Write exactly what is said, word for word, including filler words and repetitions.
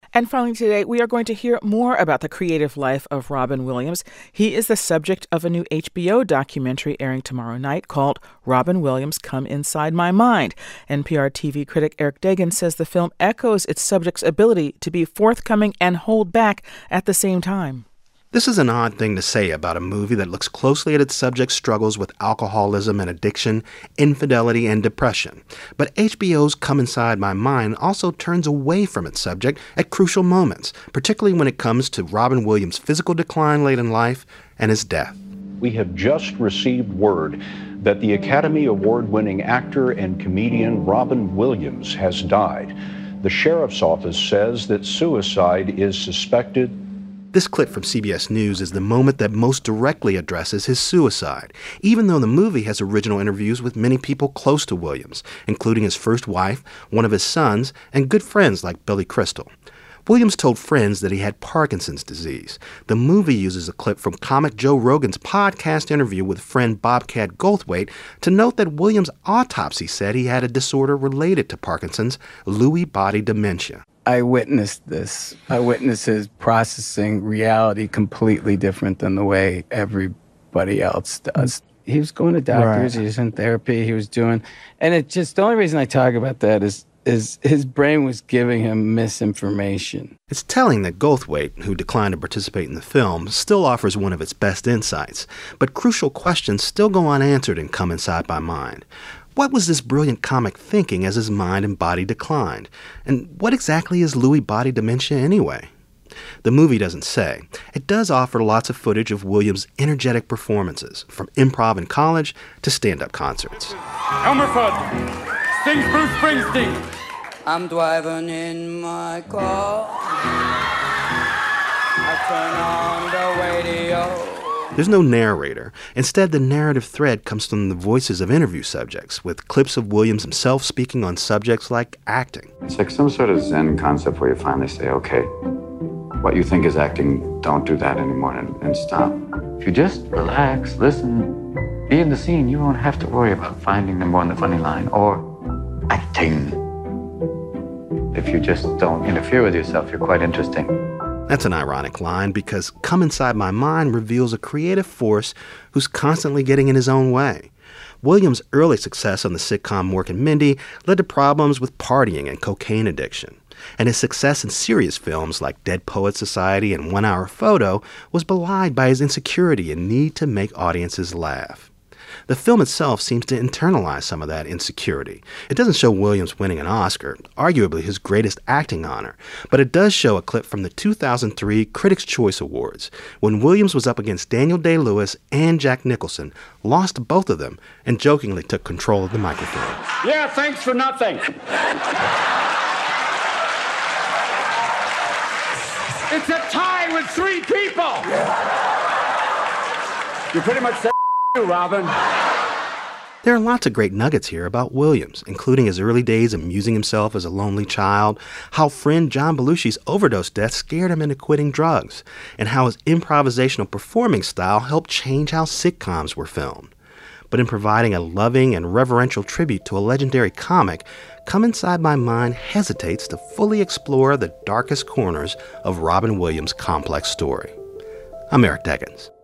And finally today, we are going to hear more about the creative life of Robin Williams. He is the subject of a new H B O documentary airing tomorrow night called Robin Williams, Come Inside My Mind. N P R T V critic Eric Deggans says the film echoes its subject's ability to be forthcoming and hold back at the same time. This is an odd thing to say about a movie that looks closely at its subject's struggles with alcoholism and addiction, infidelity, and depression. But H B O's Come Inside My Mind also turns away from its subject at crucial moments, particularly when it comes to Robin Williams' physical decline late in life and his death. We have just received word that the Academy Award-winning actor and comedian Robin Williams has died. The sheriff's office says that suicide is suspected. This clip from C B S News is the moment that most directly addresses his suicide, even though the movie has original interviews with many people close to Williams, including his first wife, one of his sons, and good friends like Billy Crystal. Williams told friends that he had Parkinson's disease. The movie uses a clip from comic Joe Rogan's podcast interview with friend Bobcat Goldthwait to note that Williams' autopsy said he had a disorder related to Parkinson's, Lewy body dementia. I witnessed this. I witnessed his processing reality completely different than the way everybody else does. He was going to doctors, right. He was in therapy, he was doing, and it just, the only reason I talk about that is is his brain was giving him misinformation. It's telling that Goldthwait, who declined to participate in the film, still offers one of its best insights, but crucial questions still go unanswered in Come Inside My Mind. What was this brilliant comic thinking as his mind and body declined? And what exactly is Lewy body dementia anyway? The movie doesn't say. It does offer lots of footage of Williams' energetic performances, from improv in college to stand-up concerts. Elmer Fudd sings Bruce Springsteen. I'm driving in my car. I turn on the radio. There's no narrator. Instead, the narrative thread comes from the voices of interview subjects, with clips of Williams himself speaking on subjects like acting. It's like some sort of Zen concept where you finally say, okay, what you think is acting, don't do that anymore and, and stop. If you just relax, listen, be in the scene, you won't have to worry about finding them on the funny line or acting. If you just don't interfere with yourself, you're quite interesting. That's an ironic line because Come Inside My Mind reveals a creative force who's constantly getting in his own way. Williams' early success on the sitcom Mork and Mindy led to problems with partying and cocaine addiction. And his success in serious films like Dead Poets Society and One Hour Photo was belied by his insecurity and need to make audiences laugh. The film itself seems to internalize some of that insecurity. It doesn't show Williams winning an Oscar, arguably his greatest acting honor, but it does show a clip from the two thousand three Critics' Choice Awards, when Williams was up against Daniel Day-Lewis and Jack Nicholson, lost to both of them, and jokingly took control of the microphone. Yeah, thanks for nothing. It's a tie with three people. You pretty much said you, Robin. There are lots of great nuggets here about Williams, including his early days amusing himself as a lonely child, how friend John Belushi's overdose death scared him into quitting drugs, and how his improvisational performing style helped change how sitcoms were filmed. But in providing a loving and reverential tribute to a legendary comic, Come Inside My Mind hesitates to fully explore the darkest corners of Robin Williams' complex story. I'm Eric Deggans.